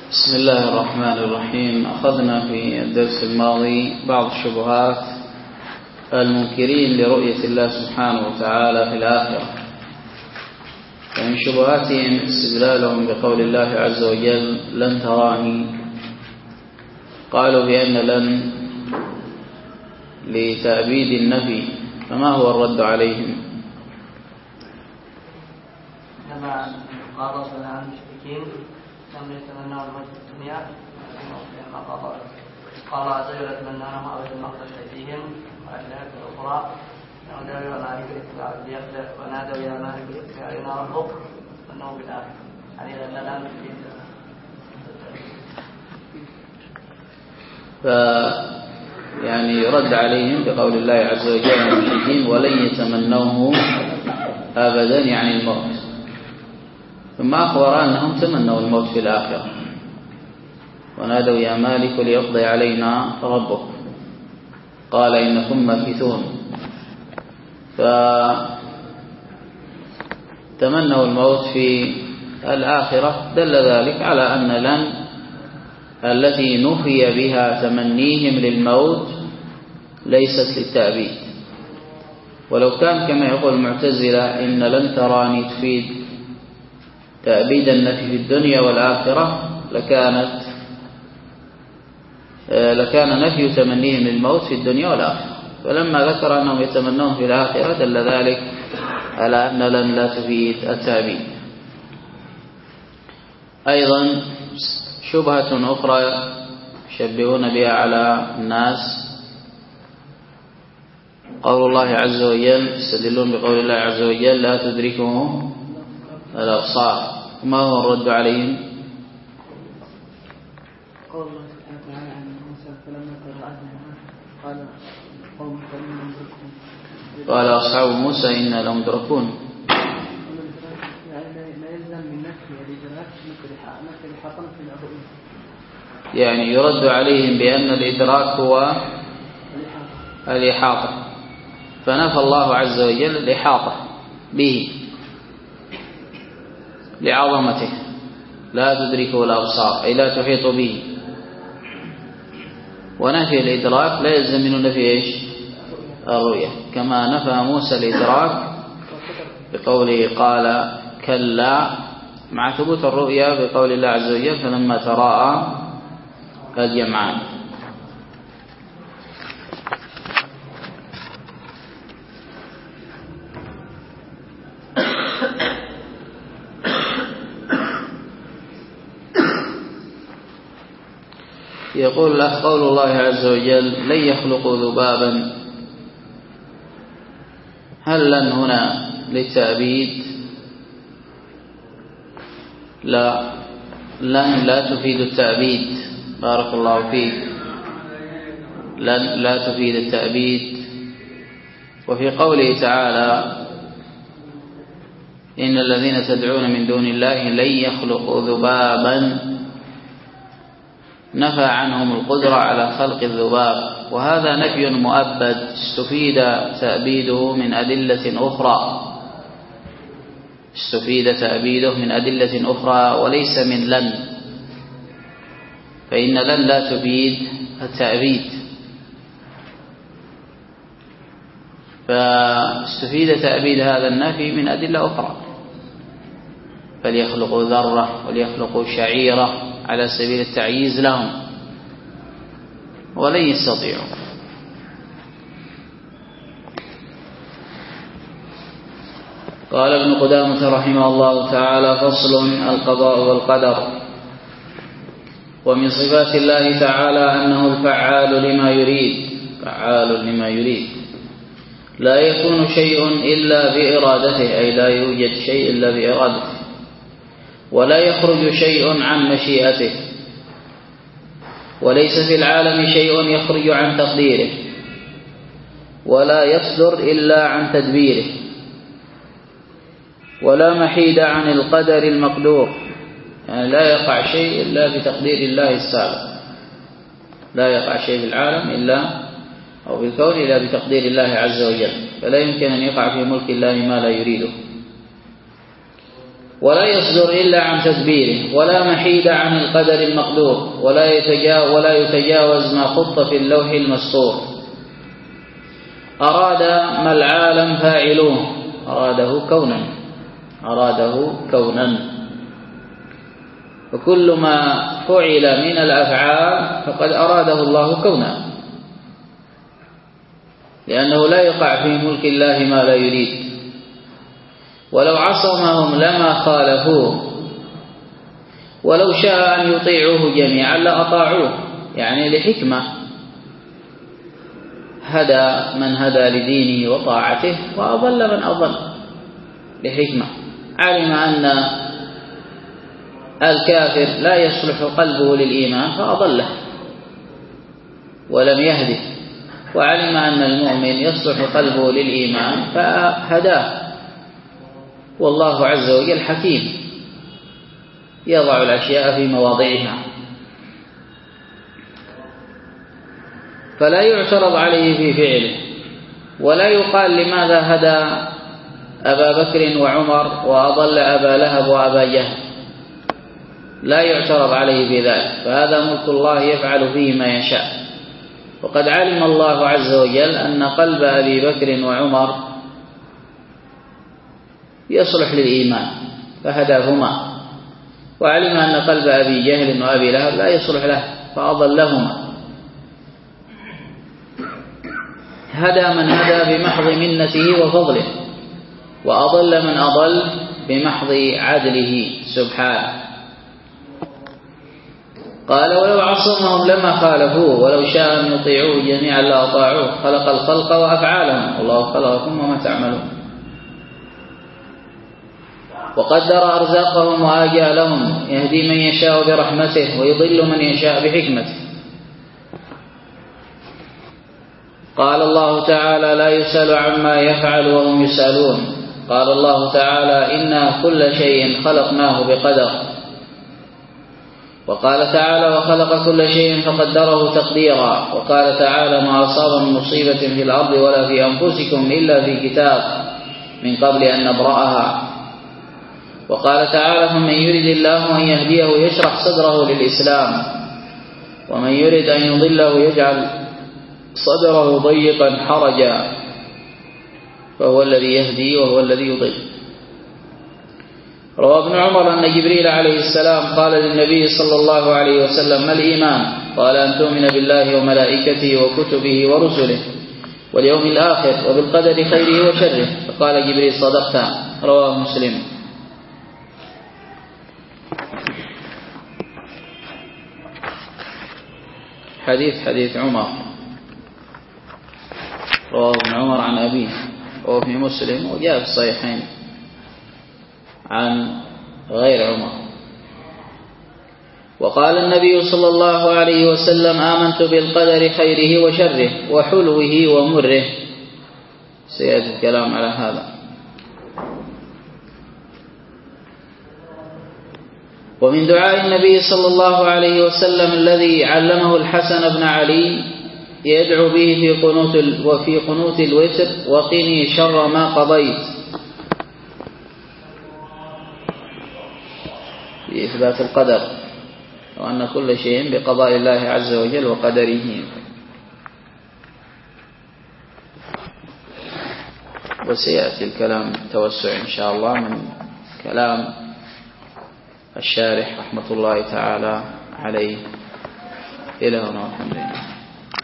بسم الله الرحمن الرحيم. أخذنا في الدرس الماضي بعض الشبهات المنكرين لرؤية الله سبحانه وتعالى في الآخرة. ومن شبهاتهم استدلالهم بقول الله عز وجل لن تراني، قالوا بأن لن لتأبيد النفي، فما هو الرد عليهم؟ لما قال ربنا عن المشركين لم يتمنوا الموت في الدنيا قال عز وجل يتمنونه أبدا مقتل أيديهم وأشهد الأخرى ونادوا يا مالك ليقضي علينا ربك فإنه بالآخرة يعني لن يعني يرد عليهم بقول الله عز وجل المشركين ولن يتمنوه أبدا يعني الموت، ثم أخبر أنهم تمنوا الموت في الآخرة ونادوا يا مالك ليقضي علينا ربك قال إنكم ماكثون. فتمنوا الموت في الآخرة، دل ذلك على أن لن التي نفي بها تمنيهم للموت ليست للتأبيد. ولو كان كما يقول المعتزلة إن لن تراني تفيد تأبيد النفي في الدنيا والآخرة لكان نفي تمنيهم للموت في الدنيا والآخرة، فلما ذكر أنهم يتمنون في الآخرة دل ذلك على أن لن لا تفيد التأبيد. أيضا شبهة أخرى يشبهون بها على الناس قول الله عز وجل، يستدلون بقول الله عز وجل لا تدركه الأبصار، ما هو الرد عليهم؟ قول الله سبحانه وتعالى عن موسى فلما تراءتنا قال أصحاب موسى إنا لمدركون. لا يلزم من نفي الإدراك مثل الحاطة في الرؤية، يعني يرد عليهم بأن الإدراك هو الإحاطة، فنفى الله عز وجل الإحاطة به لعظمته، لا تدركه الأبصار أي لا تحيط به. ونفي الإدراك لا يلزم منه نفي إيش؟ الرؤية، كما نفى موسى الإدراك بقوله قال كلا مع ثبوت الرؤية بقول الله عز وجل فلما تراءى الجمعان. يقول له قول الله عز وجل لن يخلقوا ذبابا، هل لن هنا للتأبيد؟ لا، لن لا تفيد التأبيد، بارك الله فيك، لن لا تفيد التأبيد. وفي قوله تعالى إن الذين تدعون من دون الله لن يخلقوا ذبابا، نفى عنهم القدرة على خلق الذباب، وهذا نفي مؤبد استفيد تأبيده من أدلة أخرى، وليس من لن، فإن لن لا تفيد التأبيد، فاستفيد تأبيد هذا النفي من أدلة أخرى، فليخلقوا ذرة وليخلقوا شعيرة على سبيل التعييز لهم، ولن يستطيعوا. قال ابن قدامة رحمه الله تعالى فصل القضاء والقدر. ومن صفات الله تعالى أنه الفعال لما يريد، لا يكون شيء إلا بإرادته، أي لا يوجد شيء إلا بإرادته، ولا يخرج شيء عن مشيئته، وليس في العالم شيء يخرج عن تقديره، ولا يصدر إلا عن تدبيره، ولا محيد عن القدر المقدور، يعني لا يقع شيء إلا بتقدير الله السابق، لا يقع شيء في العالم إلا أو بالكون إلا بتقدير الله عز وجل، فلا يمكن أن يقع في ملك الله ما لا يريده. ولا يصدر إلا عن تدبيره، ولا محيد عن القدر المقدور، ولا يتجاوز ما خط في اللوح المسطور. أراد ما العالم فاعلوه، أراده كونا، وكل ما فعل من الأفعال فقد أراده الله كونا، لأنه لا يقع في ملك الله ما لا يريد. ولو عصمهم لما خالفوه، ولو شاء أن يطيعوه جميعا لأطاعوه، يعني لحكمة، هدى من هدى لدينه وطاعته، وأضل من أضل لحكمة. علم أن الكافر لا يصلح قلبه للإيمان فأضله ولم يهده، وعلم أن المؤمن يصلح قلبه للإيمان فهداه. والله عز وجل حكيم يضع الأشياء في مواضعها، فلا يعترض عليه في فعله، ولا يقال لماذا هدى أبا بكر وعمر وأضل أبا لهب وأبا جهل، لا يعترض عليه في ذلك، فهذا ملك الله يفعل فيه ما يشاء. وقد علم الله عز وجل أن قلب أبي بكر وعمر يصلح للإيمان فهداهما، وعلم أن قلب أبي جهل وأبي لهب لا يصلح له فأضلهما. هدى من هدى بمحض منته وفضله، وأضل من أضل بمحض عدله سبحانه. قال ولو عصمهم لما خالفوه، ولو شاء أن يطيعوه جميعا لأطاعوه، خلق الخلق وأفعالهم، والله خلقكم وما تعملون. وقدر أرزاقهم وآجالهم، يهدي من يشاء برحمته ويضل من يشاء بحكمته. قال الله تعالى لا يسأل عما يفعل وهم يسألون. قال الله تعالى إنا كل شيء خلقناه بقدر. وقال تعالى وخلق كل شيء فقدره تقديرا. وقال تعالى ما أصاب من مصيبة في الأرض ولا في أنفسكم إلا في كتاب من قبل أن نبرأها. وقال تعالى فمن يرد الله أن يهديه يشرح صدره للإسلام، ومن يرد أن يضله يجعل صدره ضيقا حرجا، فهو الذي يهدي وهو الذي يضل. روى ابن عمر أن جبريل عليه السلام قال للنبي صلى الله عليه وسلم ما الإيمان؟ قال أن تؤمن بالله وملائكته وكتبه ورسله واليوم الآخر وبالقدر خيره وشره. فقال جبريل صدقت. رواه مسلم. حديث عمر رواه ابن عمر عن أبيه وهو في مسلم، وجاء في الصحيحين عن غير عمر. وقال النبي صلى الله عليه وسلم آمنت بالقدر خيره وشره وحلوه ومره. سيأتي الكلام على هذا. ومن دعاء النبي صلى الله عليه وسلم الذي علمه الحسن بن علي يدعو به في قنوت الوتر وقني شر ما قضيت، بإثبات القدر وأن كل شيء بقضاء الله عز وجل وقدره. وسيأتي الكلام توسع إن شاء الله من كلام الشارح رحمة الله تعالى عليه. إلى هنا والحمد لله.